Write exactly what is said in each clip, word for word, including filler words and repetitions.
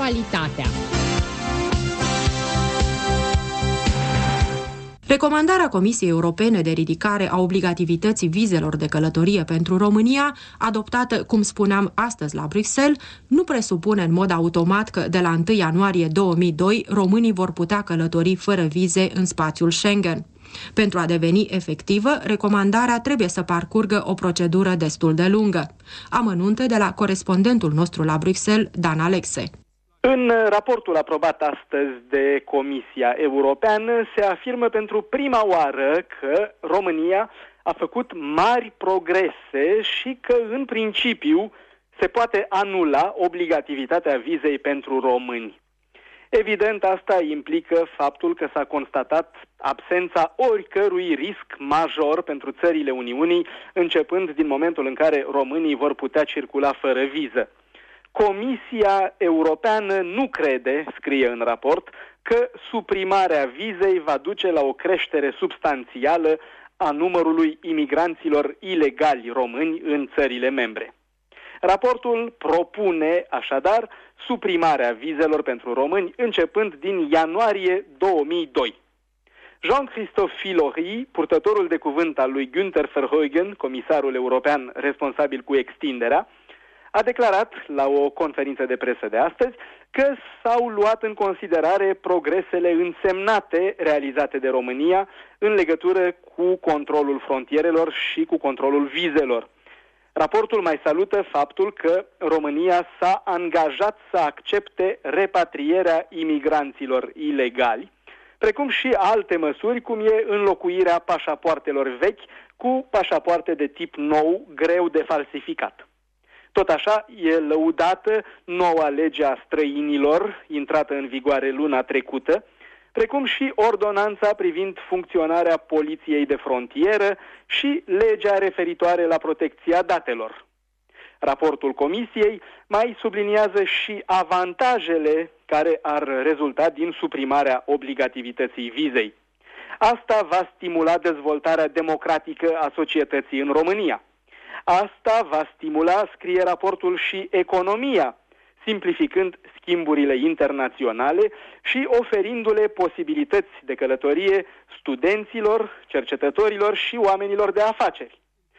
Actualitatea. Recomandarea Comisiei Europene de ridicare a obligativității vizelor de călătorie pentru România, adoptată, cum spuneam, astăzi la Bruxelles, nu presupune în mod automat că de la întâi ianuarie două mii doi românii vor putea călători fără vize în spațiul Schengen. Pentru a deveni efectivă, recomandarea trebuie să parcurgă o procedură destul de lungă. Amănunte de la corespondentul nostru la Bruxelles, Dan Alexe. În raportul aprobat astăzi de Comisia Europeană se afirmă pentru prima oară că România a făcut mari progrese și că, în principiu, se poate anula obligativitatea vizei pentru români. Evident, asta implică faptul că s-a constatat absența oricărui risc major pentru țările Uniunii, începând din momentul în care românii vor putea circula fără viză. Comisia Europeană nu crede, scrie în raport, că suprimarea vizei va duce la o creștere substanțială a numărului imigranților ilegali români în țările membre. Raportul propune, așadar, suprimarea vizelor pentru români începând din ianuarie două mii doi. Jean-Christophe Filori, purtătorul de cuvânt al lui Günther Verheugen, comisarul european responsabil cu extinderea, a declarat la o conferință de presă de astăzi că s-au luat în considerare progresele însemnate realizate de România în legătură cu controlul frontierelor și cu controlul vizelor. Raportul mai salută faptul că România s-a angajat să accepte repatrierea imigranților ilegali, precum și alte măsuri, cum e înlocuirea pașapoartelor vechi cu pașapoarte de tip nou, greu de falsificat. Tot așa, e lăudată noua lege a străinilor, intrată în vigoare luna trecută, precum și ordonanța privind funcționarea poliției de frontieră și legea referitoare la protecția datelor. Raportul Comisiei mai subliniază și avantajele care ar rezulta din suprimarea obligativității vizei. Asta va stimula dezvoltarea democratică a societății în România. Asta va stimula, scrie raportul, și economia, simplificând schimburile internaționale și oferindu-le posibilități de călătorie studenților, cercetătorilor și oamenilor de afaceri.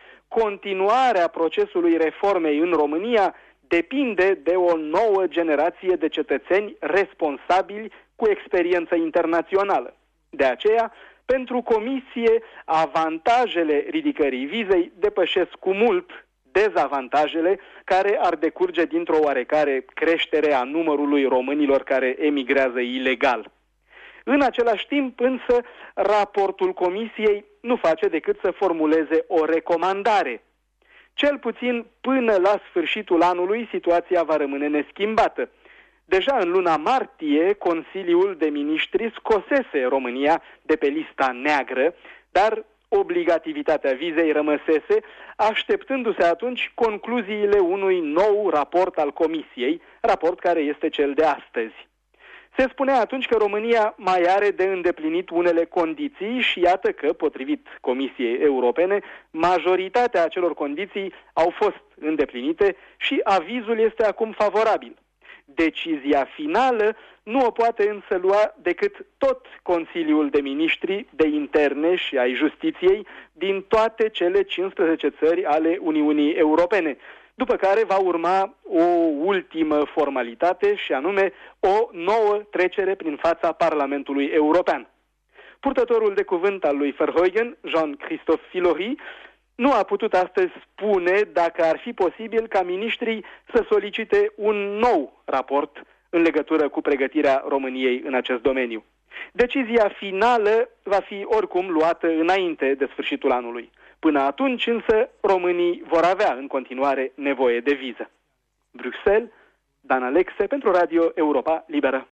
Continuarea procesului reformei în România depinde de o nouă generație de cetățeni responsabili cu experiență internațională. De aceea, pentru Comisie, avantajele ridicării vizei depășesc cu mult dezavantajele care ar decurge dintr-o oarecare creștere a numărului românilor care emigrează ilegal. În același timp, însă, raportul Comisiei nu face decât să formuleze o recomandare. Cel puțin până la sfârșitul anului, situația va rămâne neschimbată. Deja în luna martie, Consiliul de Ministri scosese România de pe lista neagră, dar obligativitatea vizei rămăsese, așteptându-se atunci concluziile unui nou raport al Comisiei, raport care este cel de astăzi. Se spunea atunci că România mai are de îndeplinit unele condiții și iată că, potrivit Comisiei Europene, majoritatea acelor condiții au fost îndeplinite și avizul este acum favorabil. Decizia finală nu o poate însă lua decât tot Consiliul de Ministri de Interne și ai Justiției din toate cele cincisprezece țări ale Uniunii Europene, după care va urma o ultimă formalitate și anume o nouă trecere prin fața Parlamentului European. Purtătorul de cuvânt al lui Verheugen, Jean-Christophe Filori, nu a putut astăzi spune dacă ar fi posibil ca miniștrii să solicite un nou raport în legătură cu pregătirea României în acest domeniu. Decizia finală va fi oricum luată înainte de sfârșitul anului. Până atunci însă românii vor avea în continuare nevoie de viză. Bruxelles, Dan Alexe pentru Radio Europa Liberă.